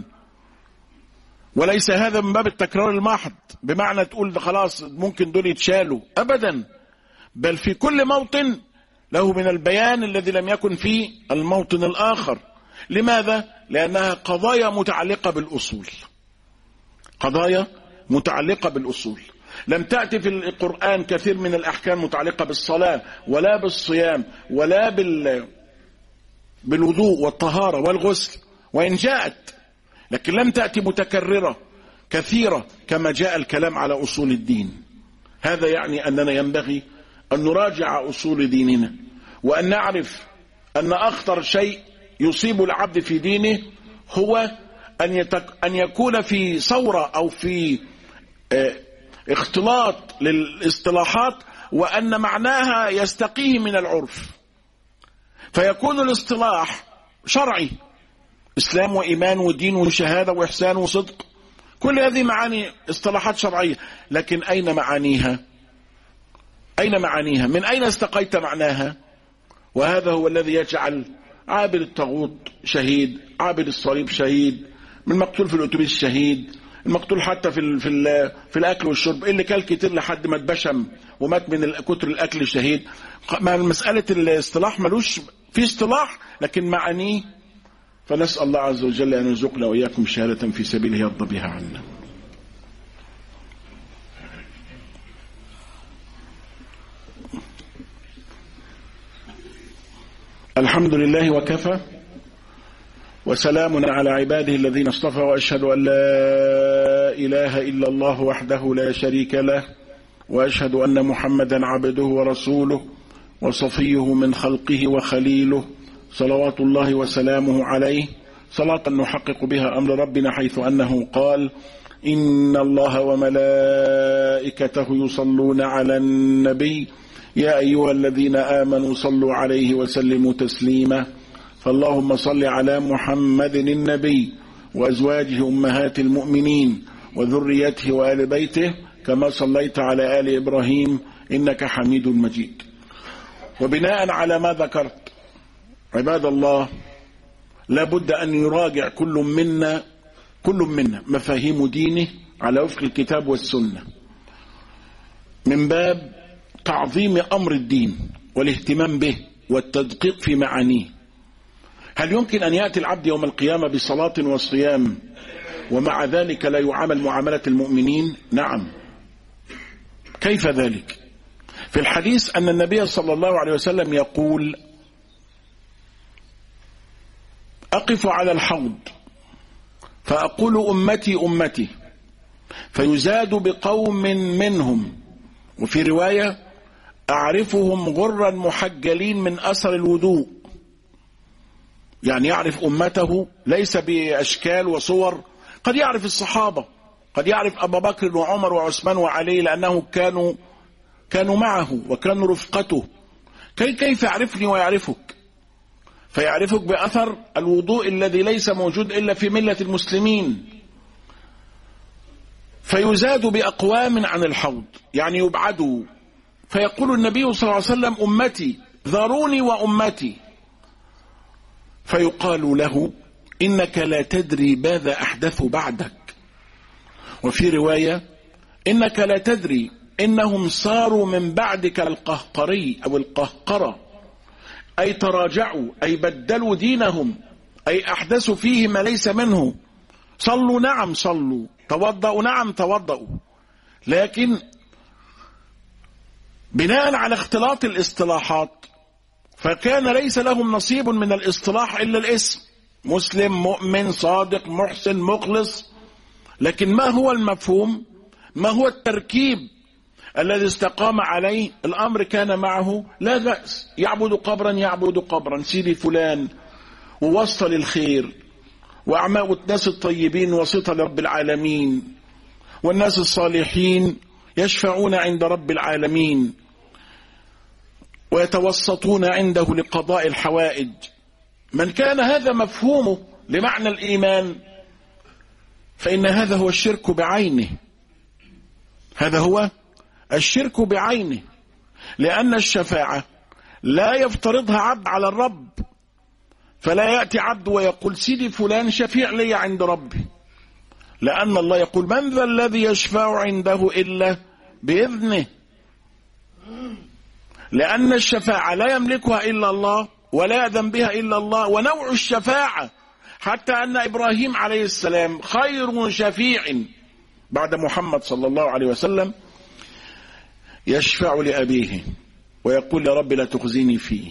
وليس هذا من باب التكرار المحض بمعنى تقول خلاص ممكن دول يتشالوا، أبدا، بل في كل موطن له من البيان الذي لم يكن في الموطن الآخر. لماذا؟ لأنها قضايا متعلقة بالأصول، قضايا متعلقة بالأصول. لم تأتي في القرآن كثير من الأحكام متعلقة بالصلاة ولا بالصيام ولا بالوضوء والطهارة والغسل، وإن جاءت لكن لم تأتي متكررة كثيرة كما جاء الكلام على أصول الدين. هذا يعني أننا ينبغي أن نراجع أصول ديننا، وأن نعرف أن أخطر شيء يصيب العبد في دينه هو أن يكون في ثورة أو في اختلاط للاصطلاحات، وأن معناها يستقيه من العرف، فيكون الاصطلاح شرعي، إسلام وإيمان ودين وشهادة وإحسان وصدق، كل هذه معاني اصطلاحات شرعية، لكن أين معانيها؟ أين معانيها؟ من أين استقيت معناها؟ وهذا هو الذي يجعل عابد الطاغوت شهيد، عابد الصليب شهيد، من مقتول في الأتوبيس شهيد، المقتول حتى في الأكل والشرب، اللي كل كتير لحد ما اتبشم ومات من كتر الأكل شهيد. مع مسألة الاصطلاح ملوش في اصطلاح لكن معانيه. فنسأل الله عز وجل أن يرزقنا وإياكم شهادة في سبيله يرضى بها عنا. الحمد لله وكفى، وسلام على عباده الذين اصطفى، وأشهد أن لا إله إلا الله وحده لا شريك له، وأشهد أن محمدا عبده ورسوله وصفيه من خلقه وخليله، صلوات الله وسلامه عليه، صلاة نحقق بها أمر ربنا، حيث أنه قال: إن الله وملائكته يصلون على النبي يا أيها الذين آمنوا صلوا عليه وسلموا تسليما. فاللهم صل على محمد النبي وأزواجه أمهات المؤمنين وذريته وآل بيته كما صليت على آل إبراهيم إنك حميد مجيد. وبناء على ما ذكرت عباد الله، لابد أن يراجع كل منا مفاهيم دينه على وفق الكتاب والسنة، من باب تعظيم أمر الدين والاهتمام به والتدقيق في معانيه. هل يمكن أن يأتي العبد يوم القيامة بصلاة وصيام ومع ذلك لا يعامل معاملة المؤمنين؟ نعم. كيف ذلك؟ في الحديث أن النبي صلى الله عليه وسلم يقول: أقف على الحوض فأقول أمتي أمتي، فيزاد بقوم منهم، وفي رواية: أعرفهم غرا محجلين من أثر الوضوء. يعني يعرف أمته ليس بأشكال وصور، قد يعرف الصحابة، قد يعرف أبا بكر وعمر وعثمان وعلي لأنه كانوا معه وكانوا رفقته. كيف يعرفني ويعرفك؟ فيعرفك بأثر الوضوء الذي ليس موجود إلا في ملة المسلمين. فيزاد بأقوام عن الحوض، يعني يبعدوا، فيقول النبي صلى الله عليه وسلم: أمتي ذروني وأمتي. فيقال له: إنك لا تدري ماذا أحدث بعدك. وفي رواية: إنك لا تدري إنهم صاروا من بعدك القهقري أو القهقرة، أي تراجعوا، أي بدلوا دينهم، أي أحدثوا فيه ما ليس منه. صلوا نعم صلوا، توضأوا نعم توضأوا، لكن بناء على اختلاط الاصطلاحات فكان ليس لهم نصيب من الاصطلاح إلا الاسم: مسلم، مؤمن، صادق، محسن، مخلص. لكن ما هو المفهوم؟ ما هو التركيب الذي استقام عليه الأمر كان معه لا بأس، يعبد قبرا سيدي فلان، ووصل الخير وأعماء الناس الطيبين وسط لرب العالمين، والناس الصالحين يشفعون عند رب العالمين ويتوسطون عنده لقضاء الحوائج. من كان هذا مفهومه لمعنى الإيمان فإن هذا هو الشرك بعينه، هذا هو الشرك بعينه، لأن الشفاعة لا يفترضها عبد على الرب، فلا يأتي عبد ويقول سيدي فلان شفيع لي عند ربي، لأن الله يقول من ذا الذي يشفع عنده إلا بإذنه، لأن الشفاعة لا يملكها إلا الله ولا يأذن بها إلا الله. ونوع الشفاعة حتى أن إبراهيم عليه السلام خير شفيع بعد محمد صلى الله عليه وسلم يشفع لأبيه ويقول يا رب لا تخزيني فيه،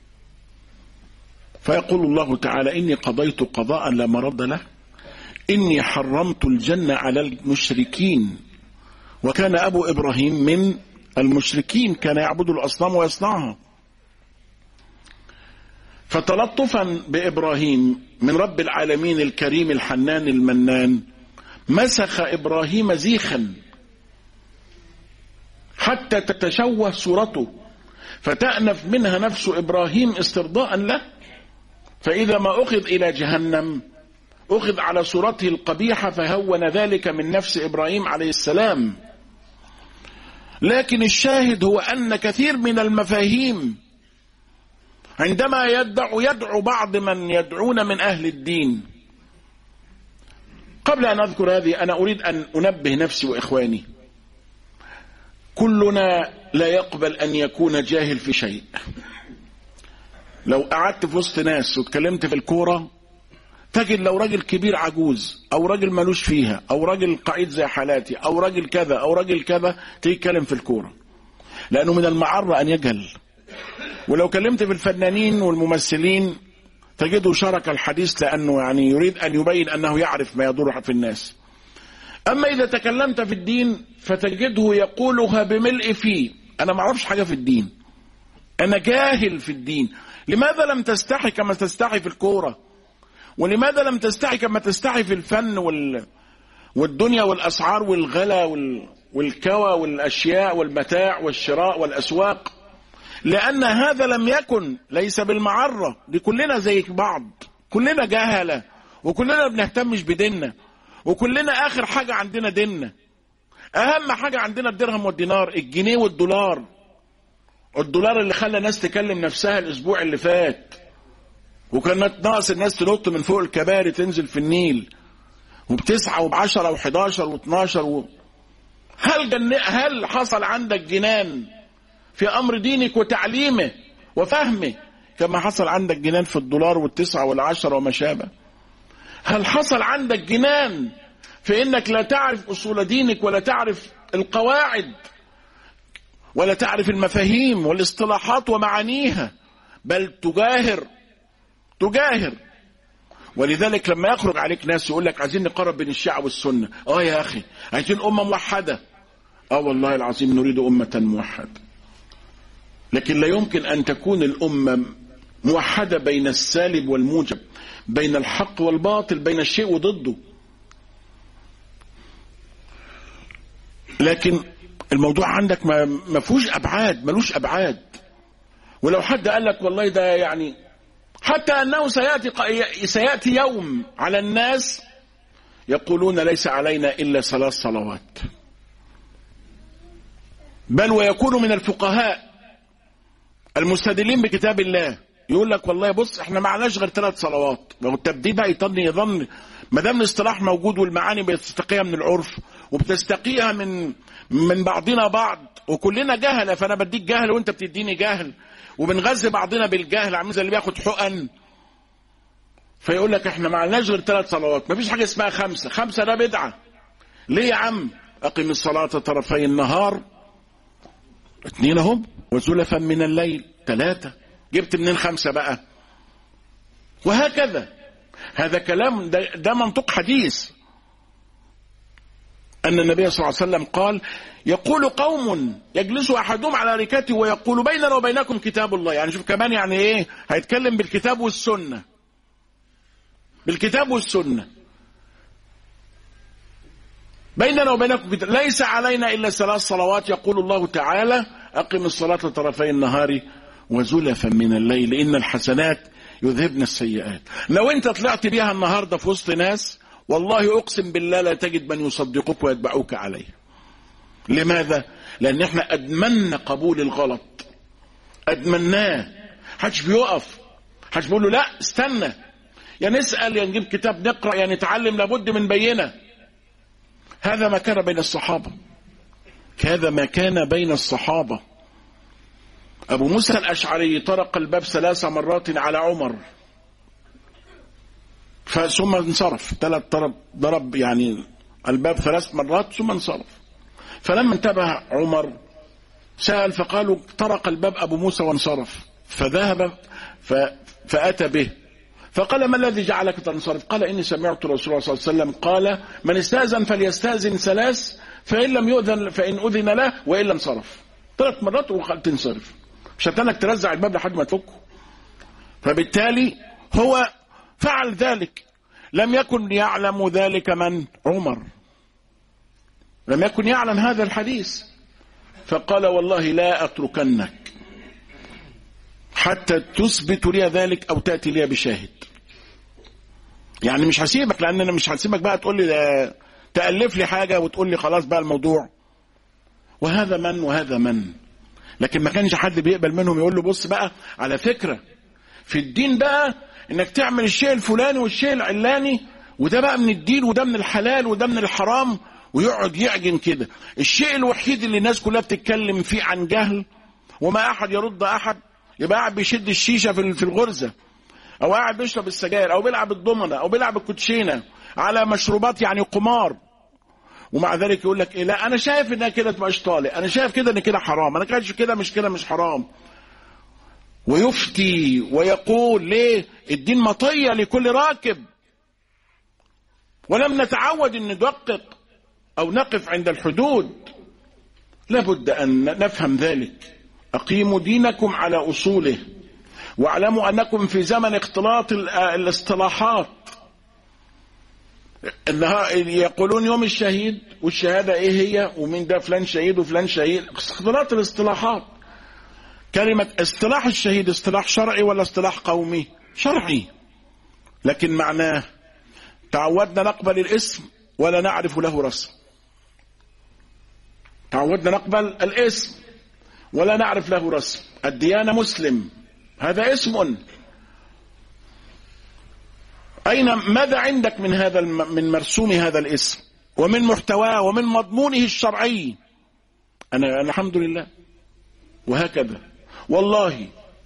فيقول الله تعالى إني قضيت قضاء لا مرد له، إني حرمت الجنة على المشركين. وكان أبو إبراهيم من المشركين، كان يعبد الأصنام ويصنعها. فتلطفا بإبراهيم من رب العالمين الكريم الحنان المنان مسخ إبراهيم زيخا حتى تتشوه صورته، فتأنف منها نفس إبراهيم استرضاء له، فإذا ما أخذ إلى جهنم أخذ على صورته القبيحة فهون ذلك من نفس إبراهيم عليه السلام. لكن الشاهد هو أن كثير من المفاهيم عندما يدعو بعض من يدعون من أهل الدين، قبل أن أذكر هذه أنا أريد أن أنبه نفسي وإخواني، كلنا لا يقبل أن يكون جاهل في شيء. لو قعدت في وسط ناس واتكلمت في الكورة تجد لو راجل كبير عجوز أو راجل ملوش فيها أو راجل قعيد زي حالاتي أو راجل كذا أو راجل كذا تتكلم في الكورة، لأنه من المعرة أن يجهل. ولو كلمت في الفنانين والممثلين تجده شارك الحديث لأنه يعني يريد أن يبين أنه يعرف ما يدور في الناس. أما إذا تكلمت في الدين فتجده يقولها بملء فيه، أنا ما أعرفش حاجة في الدين، أنا جاهل في الدين. لماذا لم تستحي كما تستحي في الكورة؟ ولماذا لم تستحي كما تستحي في الفن والدنيا والأسعار والغلا والكوى والأشياء والمتاع والشراء والأسواق؟ لأن هذا لم يكن، ليس بالمعرة، دي كلنا زي بعض، كلنا جهلة وكلنا بنهتمش بديننا، وكلنا آخر حاجة عندنا ديننا. أهم حاجة عندنا الدرهم والدينار، الجنيه والدولار. الدولار اللي خلى ناس تكلم نفسها الأسبوع اللي فات، وكانت ناقص الناس تنط من فوق الكباري تنزل في النيل وب9 وب10 و11 و12 هل حصل عندك جنان في أمر دينك وتعليمه وفهمه كما حصل عندك جنان في الدولار وال9 وال10 وما شابه؟ هل حصل عندك جنان في إنك لا تعرف أصول دينك ولا تعرف القواعد ولا تعرف المفاهيم والاصطلاحات ومعانيها، بل تجاهر. ولذلك لما يخرج عليك ناس يقول لك عايزين نقرب بين الشيعة والسنة، يا أخي عايزين أمة موحدة، والله العظيم نريد أمة موحدة، لكن لا يمكن أن تكون الأمة موحدة بين السالب والموجب، بين الحق والباطل، بين الشيء وضده. لكن الموضوع عندك ما فيهوش أبعاد، ملوش أبعاد. ولو حد قال لك والله ده يعني حتى أنه سيأتي يوم على الناس يقولون ليس علينا إلا 3 صلوات، بل ويكون من الفقهاء المستدلين بكتاب الله يقول لك والله بص احنا معناش غير 3 صلوات. والتبديل بقى يظن ما دام الاصطلاح موجود والمعاني بتستقيها من العرف وبتستقيها من بعضنا بعض، وكلنا جهله، فانا بديك جهل وانت بتديني جهل، وبنغذي بعضنا بالجهل، عامل زي اللي بياخد حقن. فيقول لك احنا معناش غير 3 صلوات، مفيش حاجه اسمها 5. 5 ده بدعه. ليه يا عم؟ اقم الصلاه طرفي النهار 2 اهم وزلفا من الليل 3. جبت منين 5 بقى؟ وهكذا. هذا كلام ده منطق حديث. أن النبي صلى الله عليه وسلم قال: يقول قوم يجلس أحدهم على ركعته ويقول: بيننا وبينكم كتاب الله. يعني شوف كمان يعني إيه، هيتكلم بالكتاب والسنة، بالكتاب والسنة. بيننا وبينكم كتاب، ليس علينا إلا 3 صلوات، يقول الله تعالى: أقم الصلاة طرفي النهار وزلفا من الليل إن الحسنات يذهبن السيئات. لو أنت طلعت بيها النهاردة في وسط ناس، والله أقسم بالله لا تجد من يصدقك ويتبعوك عليه. لماذا؟ لأن احنا أدمنا قبول الغلط، أدمناه. حدش بيقف، حدش بيقول له لا استنى، يا نسأل يا نجيب كتاب نقرأ يا نتعلم، لابد من بينة. هذا ما كان بين الصحابة، هذا ما كان بين الصحابة. أبو موسى الأشعري طرق الباب 3 مرات على عمر، ثم انصرف. 3 ضرب يعني الباب 3 مرات ثم انصرف. فلما انتبه عمر سأل فقالوا: طرق الباب أبو موسى وانصرف. فذهب فأتى به فقال: ما الذي جعلك تنصرف؟ قال: إني سمعت رسول الله صلى الله عليه وسلم قال: من استأذن فليستأذن 3، فإن لم يؤذن فإن أذن له وإلا انصرف. 3 مرات وقال تنصرف، مش هتنك ترزع الباب لحد ما تفكه. فبالتالي هو فعل ذلك. لم يكن يعلم ذلك من؟ عمر، لم يكن يعلم هذا الحديث. فقال: والله لا أتركنك حتى تثبت لي ذلك أو تأتي لي بشاهد. يعني مش هسيبك، لأن أنا مش هسيبك بقى تقول لي تألف لي حاجة وتقول لي خلاص بقى الموضوع. وهذا من وهذا من. لكن ما كانش حد بيقبل منهم يقول له: بص بقى، على فكرة في الدين بقى انك تعمل الشيء الفلاني والشيء العلاني، وده بقى من الدين وده من الحلال وده من الحرام، ويقعد يعجن كده. الشيء الوحيد اللي الناس كلها بتتكلم فيه عن جهل وما أحد يرد أحد، يبقى قاعد بيشد الشيشة في الغرزة، أو قاعد بيشرب السجاير، أو بيلعب الضمنة، أو بيلعب الكوتشينة على مشروبات يعني قمار. ومع ذلك يقول لك إيه؟ لا أنا شايف إنها كده تبقاش طالع، أنا شايف كده إن كده حرام، أنا كده كده مش حرام. ويفتي ويقول: ليه؟ الدين مطية لكل راكب، ولم نتعود أن ندقق أو نقف عند الحدود. لابد أن نفهم ذلك. أقيموا دينكم على أصوله، واعلموا أنكم في زمن اختلاط الاصطلاحات. يقولون يوم الشهيد، والشهادة إيه هي، ومين ده فلان شهيد وفلان شهيد، اختلاط الاصطلاحات. كلمة اصطلاح الشهيد اصطلاح شرعي ولا اصطلاح قومي؟ شرعي، لكن معناه تعودنا نقبل الاسم ولا نعرف له رسم. تعودنا نقبل الاسم ولا نعرف له رسم. الديانة مسلم، هذا اسم. ماذا عندك من مرسوم هذا الاسم ومن محتواه ومن مضمونه الشرعي؟ أنا الحمد لله. وهكذا والله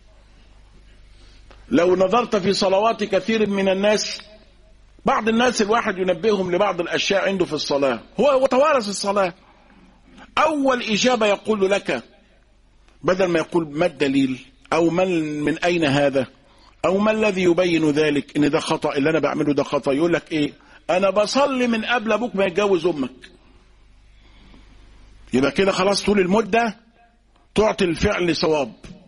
لو نظرت في صلوات كثير من الناس، بعض الناس الواحد ينبههم لبعض الأشياء عنده في الصلاة، هو توارث الصلاة. أول إجابة يقول لك، بدل ما يقول ما الدليل أو من أين هذا أو ما الذي يبين ذلك إن ده خطأ، اللي أنا بعمله ده خطأ، يقول لك إيه؟ أنا بصلي من قبل أبوك ما يتجوز أمك. يبقى كده خلاص طول المدة تعطي الفعل صواب،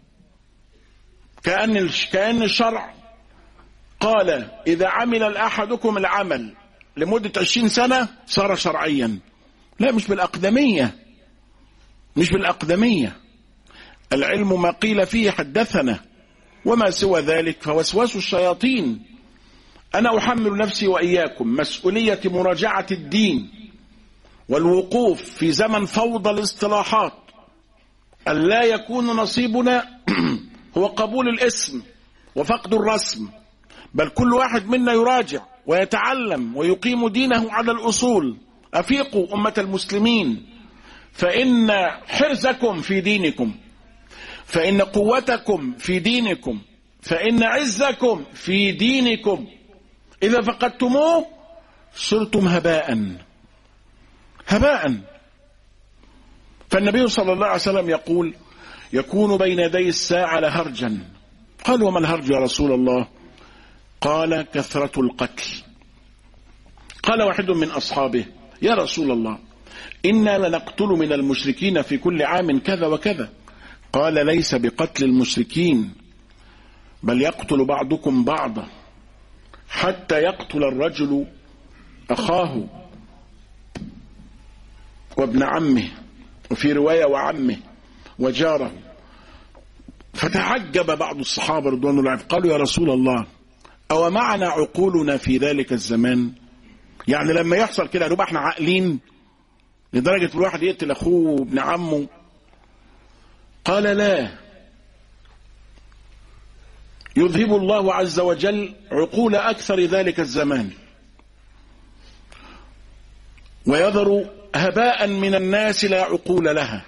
كأن الشرع قال: إذا عمل أحدكم العمل لمدة 20 سنة صار شرعيا. لا، مش بالأقدمية، مش بالأقدمية. العلم ما قيل فيه حدثنا، وما سوى ذلك فوسوس الشياطين. أنا أحمل نفسي وإياكم مسؤولية مراجعة الدين والوقوف في زمن فوضى الاصطلاحات، أن لا يكون نصيبنا هو قبول الاسم وفقد الرسم، بل كل واحد منا يراجع ويتعلم ويقيم دينه على الأصول. أفيقوا أمة المسلمين، فإن حرزكم في دينكم، فإن قوتكم في دينكم، فإن عزكم في دينكم. إذا فقدتموه صرتم هباء. فالنبي صلى الله عليه وسلم يقول: يكون بين يدي الساعة لهرجا. قال: وما الهرج يا رسول الله؟ قال: كثرة القتل. قال واحد من أصحابه: يا رسول الله، إنا لنقتل من المشركين في كل عام كذا وكذا. قال ليس بقتل المشركين، بل يقتل بعضكم بعضا حتى يقتل الرجل أخاه وابن عمه، وفي رواية وعمه وجاره. فتعجب بعض الصحابة رضوان الله عنهم، قالوا يا رسول الله أو معنا عقولنا في ذلك الزمان؟ يعني لما يحصل كده نبقى احنا عاقلين لدرجة الواحد يقتل أخوه وابن عمه؟ قال لا، يذهب الله عز وجل عقول أكثر ذلك الزمان ويذر هباء من الناس لا عقول لها،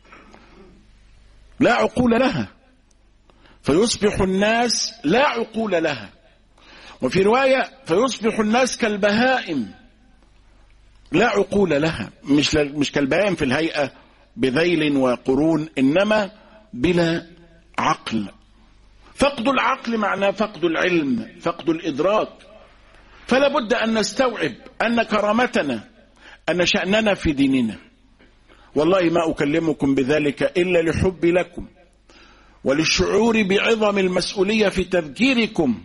لا عقول لها، فيصبح الناس لا عقول لها. وفي رواية فيصبح الناس كالبهائم لا عقول لها، مش كالبهائم في الهيئة بذيل وقرون، إنما بلا عقل. فقد العقل معناه فقد العلم، فقد الإدراك. فلا بد أن نستوعب أن كرامتنا، أن شأننا في ديننا. والله ما أكلمكم بذلك إلا لحبي لكم وللشعور بعظم المسؤولية في تذكيركم،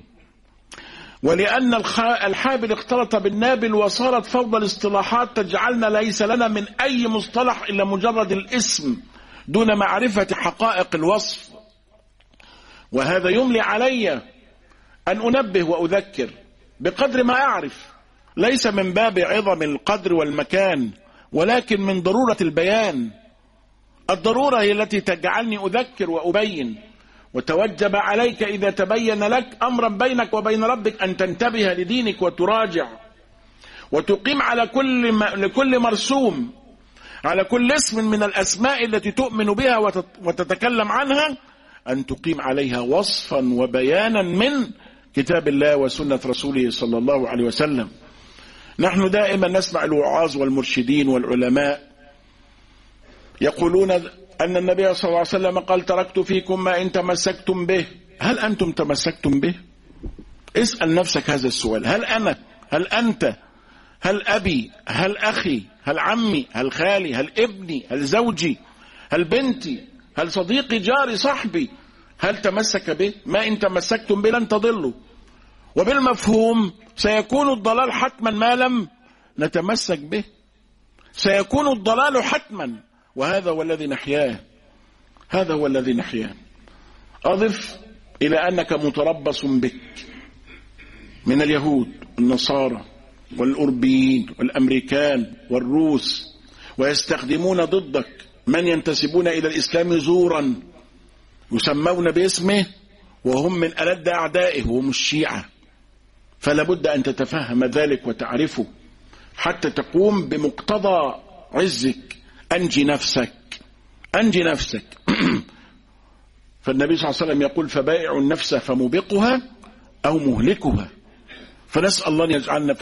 ولأن الحابل اختلط بالنابل وصارت فوضى الاصطلاحات تجعلنا ليس لنا من أي مصطلح إلا مجرد الاسم دون معرفة حقائق الوصف. وهذا يملي علي أن أنبه وأذكر بقدر ما أعرف، ليس من باب عظم القدر والمكان، ولكن من ضرورة البيان. الضرورة هي التي تجعلني أذكر وأبين. وتوجب عليك إذا تبين لك أمرا بينك وبين ربك أن تنتبه لدينك وتراجع وتقيم على كل مرسوم، على كل اسم من الأسماء التي تؤمن بها وتتكلم عنها، أن تقيم عليها وصفا وبيانا من كتاب الله وسنة رسوله صلى الله عليه وسلم. نحن دائما نسمع الوعاظ والمرشدين والعلماء يقولون أن النبي صلى الله عليه وسلم قال تركت فيكم ما إن تمسكتم به. هل أنتم تمسكتم به؟ اسأل نفسك هذا السؤال. هل أنا؟ هل أنت؟ هل أبي؟ هل أخي؟ هل عمي؟ هل خالي؟ هل ابني؟ هل زوجي؟ هل بنتي؟ هل صديقي جاري صاحبي؟ هل تمسك به؟ ما إن تمسكتم به لن تضلوا. وبالمفهوم سيكون الضلال حتما ما لم نتمسك به، سيكون الضلال حتما، وهذا هو الذي نحياه، هذا هو الذي نحياه. أضف إلى أنك متربص بك من اليهود والنصارى والأوروبيين والأمريكان والروس، ويستخدمون ضدك من ينتسبون إلى الإسلام زورا، يسمون باسمه وهم من ألد أعدائه، وهم الشيعة. فلا بد أن تتفهم ذلك وتعرفه حتى تقوم بمقتضى عزك. أنجي نفسك، أنجي نفسك. فالنبي صلى الله عليه وسلم يقول فبائع النفس فموبقها أو مهلكها. فنسأل الله أن يجعلنا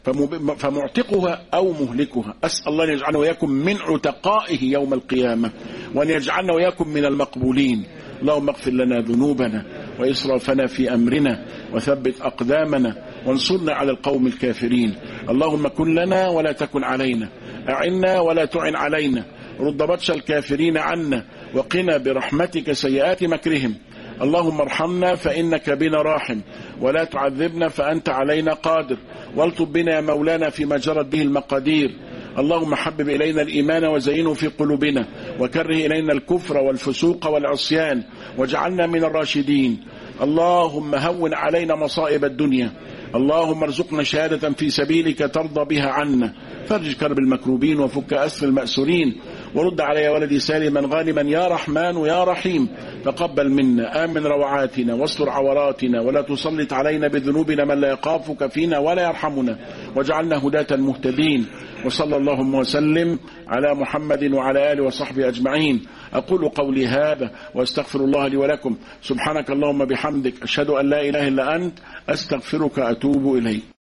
فمعتقها أو مهلكها. أسأل الله أن يجعلنا وياكم من عتقائه يوم القيامة، وأن يجعلنا وياكم من المقبولين. اللهم اغفر لنا ذنوبنا وإسرافنا في أمرنا وثبت أقدامنا وانصرنا على القوم الكافرين. اللهم كن لنا ولا تكن علينا، أعنا ولا تعن علينا، رد بطش الكافرين عنا، وقنا برحمتك سيئات مكرهم. اللهم ارحمنا فإنك بنا راحم، ولا تعذبنا فأنت علينا قادر، والطف بنا يا مولانا فيما جرت به المقادير. اللهم حبب إلينا الإيمان وزينه في قلوبنا، وكره إلينا الكفر والفسوق والعصيان، واجعلنا من الراشدين. اللهم هون علينا مصائب الدنيا، اللهم ارزقنا شهادة في سبيلك ترضى بها عنا، فرج كرب المكروبين وفك أسر المأسورين، ورد علي ولدي سالما غانما يا رحمن يا رحيم. تقبل منا، آمن روعاتنا، واستر عوراتنا، ولا تسلط علينا بذنوبنا من لا يخافك فينا ولا يرحمنا، واجعلنا هداة مهتدين. وصلى اللهم وسلم على محمد وعلى آله وصحبه أجمعين. أقول قولي هذا وأستغفر الله لي ولكم. سبحانك اللهم بحمدك، أشهد أن لا إله إلا أنت، أستغفرك أتوب إليك.